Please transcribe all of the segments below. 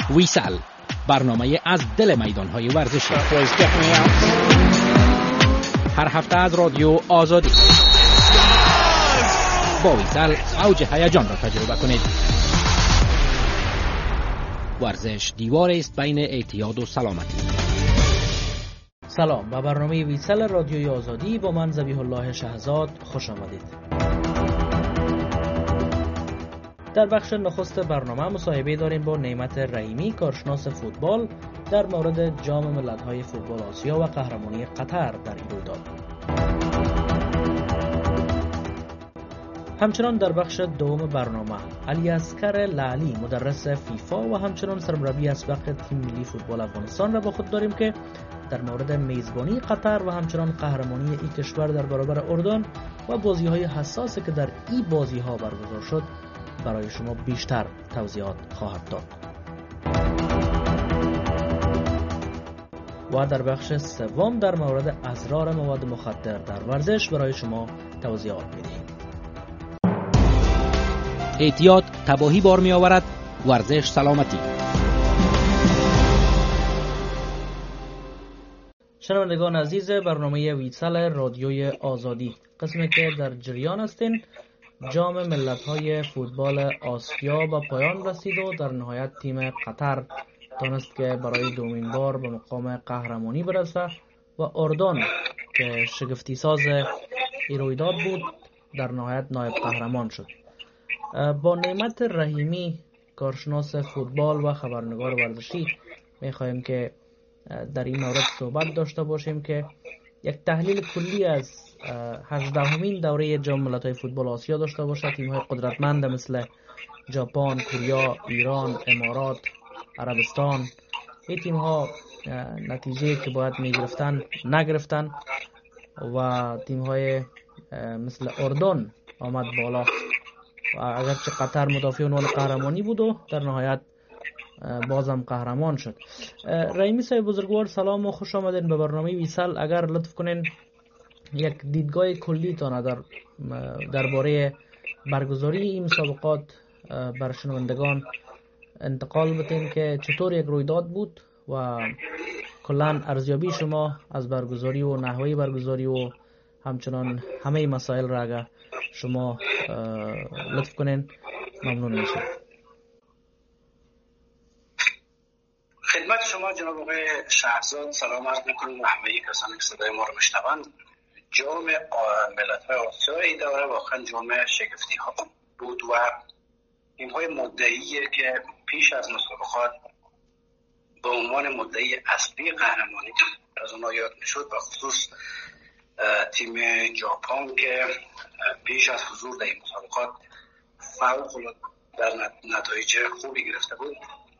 ویسل، برنامه از دل میدان‌های ورزشی. هر هفته از رادیو آزادی. با ویسل اوج هیجان را تجربه کنید. ورزش دیوار است بین اعتیاد و سلامتی. سلام، به برنامه ویسل رادیوی آزادی با من ذبیح الله شهزاد خوش آمدید. در بخش نخست برنامه مصاحبه داریم با نعمت رحیمی، کارشناس فوتبال، در مورد جام ملت‌های فوتبال آسیا و قهرمانی قطر در این رویداد. همچنان در بخش دوم برنامه علی اصغر لعلی، مدرس فیفا و همچنان سرمربی اسبق تیم ملی فوتبال افغانستان را با خود داریم که در مورد میزبانی قطر و همچنان قهرمانی این کشور در برابر اردن و بازی‌های حساسی که در این بازی‌ها برگزار شد برای شما بیشتر توضیحات خواهد داد. و در بخش سوم در مورد اضرار مواد مخدر در ورزش برای شما توضیحات می‌دهیم. اعتیاد تباهی بار می آورد، ورزش سلامتی. شنوندگان عزیز برنامه ویسل رادیوی آزادی، قسمی که در جریان هستین، جام ملت‌های فوتبال آسیا به پایان رسید و در نهایت تیم قطر تانست که برای دومین بار به مقام قهرمانی برسه و اردن که شگفتی ساز این رویداد بود در نهایت نایب قهرمان شد. با نعمت رحیمی، کارشناس فوتبال و خبرنگار ورزشی، می‌خواهیم که در این مورد صحبت داشته باشیم که یک تحلیل کلی از 18مین دوره جام ملت‌های فوتبال آسیا داشته باشه. تیم‌های قدرتمند مثل ژاپن، کره، ایران، امارات، عربستان، این تیم‌ها نتیجه که باید می‌گرفتن نگرفتن و تیم‌های مثل اردن آمد بالا و اگرچه قطر مدافع عنوان قهرمانی بود و در نهایت بازم قهرمان شد. رحیمی صاحب بزرگوار، سلام و خوش آمدین به برنامه ویسل. اگر لطف کنین یک دیدگاه کلی تان درباره برگزاری این مسابقات بر شنوندگان انتقال بدین که چطور یک رویداد بود و کلا ارزیابی شما از برگزاری و نحوه برگزاری و همچنان همه مسائل را اگر شما لطف کنین ممنون میشم. خدمت شما جناب آقای شهزاد سلام عرض میکنم و همه کسانی که صدای ما رو میشنوند. جام ملت‌های آسیا این دوره واقعا جام شگفتی ها بود و تیم‌های مدعیه که پیش از مسابقات به عنوان مدعی اصلی قهرمانی از اونها یاد میشد، و خصوص تیم ژاپن که پیش از حضور در این مسابقات فوق‌العاده در نتایج خوبی گرفته بود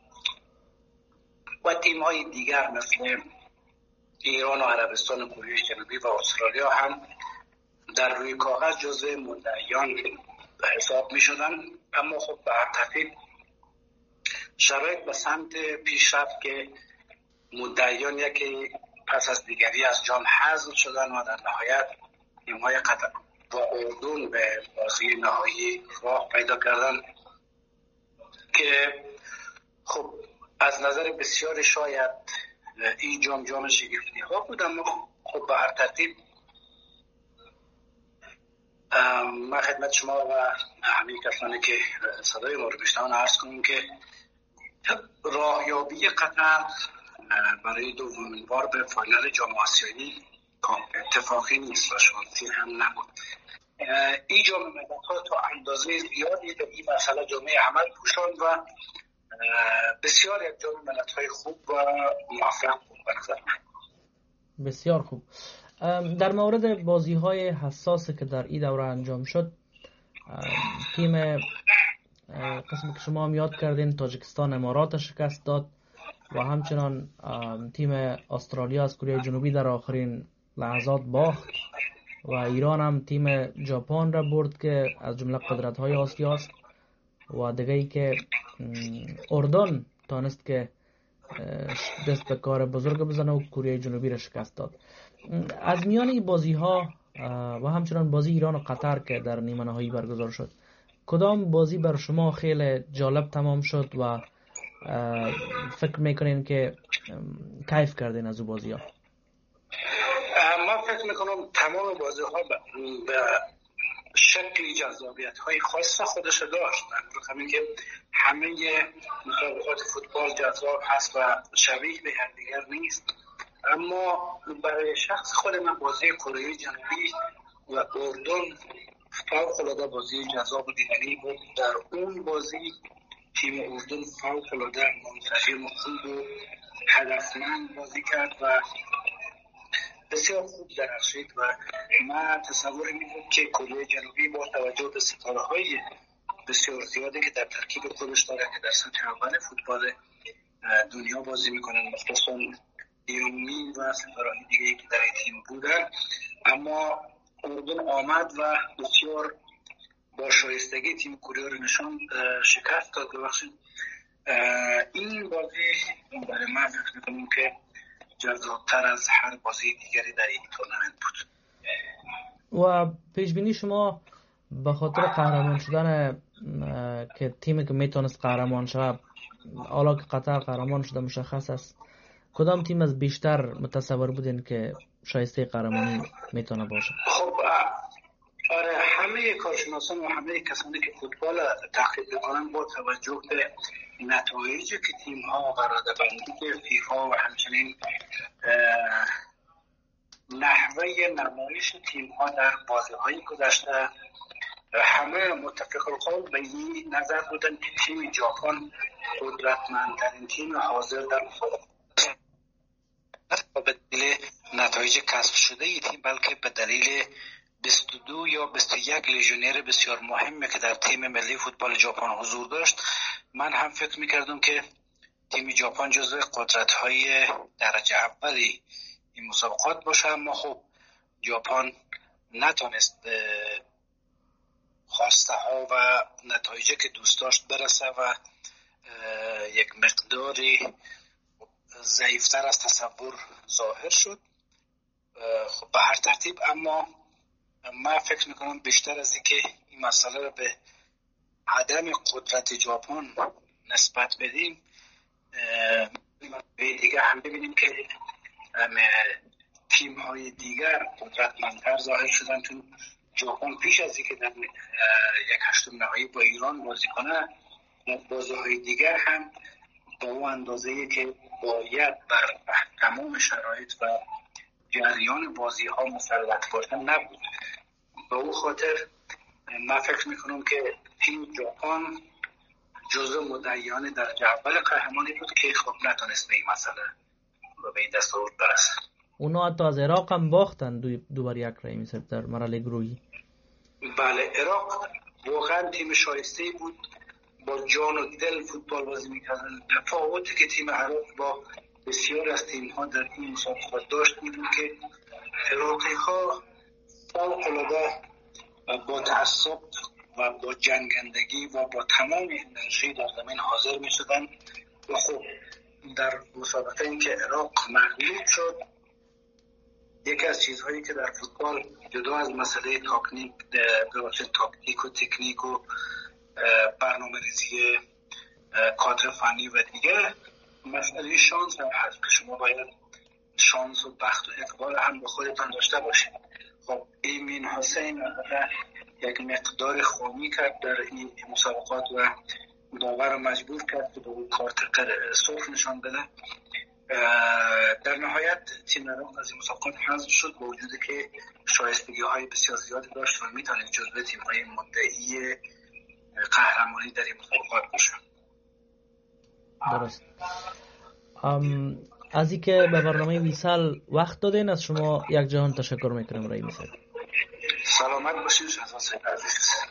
و تیم‌های دیگر مثل ایران و عربستان و کره جنوبی و استرالیا هم در روی کاغذ جزو مدعیان حساب می‌شدن. اما خب به هر ترتیب شرایط به سمت پیشرفت که مدعیان یکی پس از دیگری از جام حذف شدن و در نهایت تیم‌های قطر و اردن به بازی نهایی راه پیدا کردن که خب از نظر بسیار شاید این جام شگفتی ها بود. اما خب به هر ترتیب من خدمت شما و همه کسانی که صدای ما رو میشنون عرض کنم که راهیابی قطر برای دومین بار به فاینال جام آسیایی اتفاقی نیست و شانسی هم نبود. این جام ملت‌ها تا اندازه زیادی به این مسئله جامعه عمل پوشاند و بسیار یک جام ملت‌های خوب و موفق بود به نظر من. بسیار خوب. در مورد بازی‌های حساسی که در این دوره انجام شد، تیم قسمی که شما هم یاد کردین تاجیکستان امارات شکست داد و همچنان تیم استرالیا از کره جنوبی در آخرین لحظات باخت و ایران هم تیم ژاپن را برد که از جمله قدرت‌های آسیا است و دیگه‌ای که اردن تانست که دست به کار بزرگ بزنه و کره جنوبی را شکست داد. از میان این بازی‌ها و همچنان بازی ایران و قطر که در نیمه نهایی برگزار شد، کدام بازی بر شما خیلی جالب تمام شد و فکر میکنین که کیف کردین از او بازی ها؟ ما فکر میکنم تمام بازی ها به شکلی جذابیت های خاص خودش داشت. همین که همه مسابقات فوتبال جذاب هست و شبیه به همدیگر نیست، اما برای شخص خود من بازی کره جنوبی و اردن فوق‌العاده بازی جذاب و دیدنی بود. در اون بازی تیم اردن فوق‌العاده منسجم و خوب و هدفمند بازی کرد و بسیار خوب درخشید و من تصور می‌کنم که کره جنوبی با توجه به ستاره‌های بسیار زیادی که در ترکیب خودش داره که در سطح اول فوتبال دنیا بازی میکنن، مخصوصا ایرانی و ستاره‌های دیگه‌ای که در این تیم بودن، اما اردن آمد و بسیار با شایستگی تیم کره رو نشان شکست داد. ببخشید این بازی برای من فکر می‌کنم که جذاب‌تر از هر بازی دیگری در این تورنمنت بود. و پیش بینی شما به خاطر قهرمان شدن که تیمی که میتونست قهرمان شود، حالا که قطر قهرمان شده مشخص است، کدام تیم از بیشتر متصور بودین که شایسته قهرمانی میتونه باشه؟ خب آره، همه کارشناسان و همه کسانی که فوتبال تحقیق میکنن با توجه به نتایجی که تیم ها و رده‌بندی فیفا و همچنین نحوه نمایش تیم ها در بازی های گذشته، همه متفق القول به این نظر بودن که تیم ژاپن قدرتمندترین تیم حاضر در مسابقه به دلیل نتایج کسب شده ای تیم، بلکه به دلیل 22 یا 21 لژیونر بسیار مهمی که در تیم ملی فوتبال ژاپن حضور داشت. من هم فکر می‌کردم که تیم ژاپن جزو قدرت‌های درجه اولی این مسابقات باشه، اما خب ژاپن نتونست خواسته ها و نتایجی که دوست داشت برسه و یک مقداری ضعیفتر از تصور ظاهر شد. خب به هر ترتیب، اما من فکر میکنم بیشتر از این که این مسئله رو به عدم قدرت ژاپن نسبت بدیم، دیگه هم ببینیم که تیم های دیگر قدرتمندتر ظاهر شدن. چون ژاپن پیش از اینکه در یک هشتم نهایی با ایران بازی کنه، بازی های دیگر هم با اون اندازه‌ای که باید بر تمام شرایط و جریان بازی ها مسلط باشن نبود. به اون خاطر من فکر میکنم که تیم ژاپن جزو مدعیان درجه اول قهرمانی بود که خب نتونست به این مسئله و به این دستاورد برسه. اونا حتی از عراق هم باختن 2-1 مثل در مرحله گروهی. بله، عراق واقعا تیم شایسته‌ای بود، با جان و دل فوتبال بازی می‌کردن. تفاوتی که تیم عراق با بسیار از تیم‌ها در این مسابقات داشت این بود که عراقی‌ها فوق‌العاده با تعصب و با جنگندگی و با تمام انرژی در زمین حاضر می‌شدن و خب در مسابقه این که عراق مغلوب شد، یکی از چیزهایی که در فوتبال جدا از مسئله تاکتیک و تکنیک و برنامه‌ریزی کادر فنی و دیگه، مسئله شانس هم هست که شما باید شانس و بخت و اقبال هم به خودتان داشته باشید. خب ایمین حسین یک مقدار خامی کرد در این مسابقات و داور مجبور کرد که به اون کارت سرخ نشان بده. در نهایت تیم عراق از این مسابقات حذف شد با وجودی که شایستگی های بسیار زیادی داشت و میتونید جزو تیم های مدعی قهرمانی در این مسابقات باشه. درست. از اینکه به برنامه ویسال وقت دادین از شما یک جهان تشکر میکنم. رای میسر سلامت باشید. شهزاد عزیز.